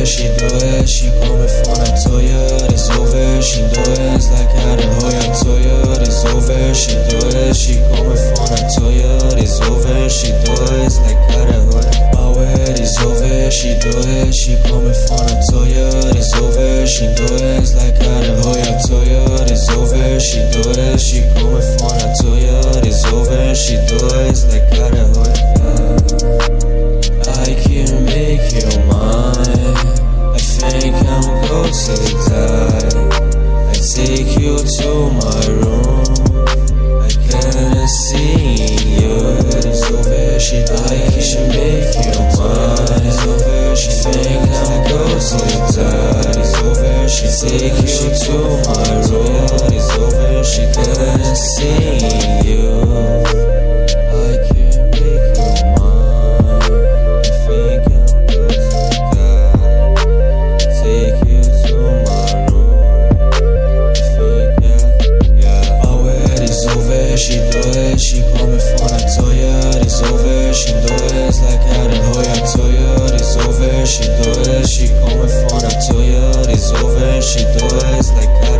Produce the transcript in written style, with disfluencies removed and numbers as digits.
she do it, she coming for that Toya. It's over, she do it, it's like how the Hoya Toya. It's over, she do it, she coming for that Toya. It's over, she do it, it's like how the Hoya. Oh, it is over, she do it, she coming for that Toya. It's over, she do it, it's like how the Hoya Toya. It's over, she do it, she coming for that Toya. It's over, she do it, it's like how the Hoya. I can make you mine. I think I'm going to die. I take you to my room. I can't see you. It's over, she died. I can make you mine. It's over, she think I'm going to die. It's over, she take you to my room. It's over, she can't see you. She do it, she coming for that Toya. It's over, she do it, it's like how the Hoya Toya. It's over, she do it, she coming for that Toya. It's over, she do it, it's like how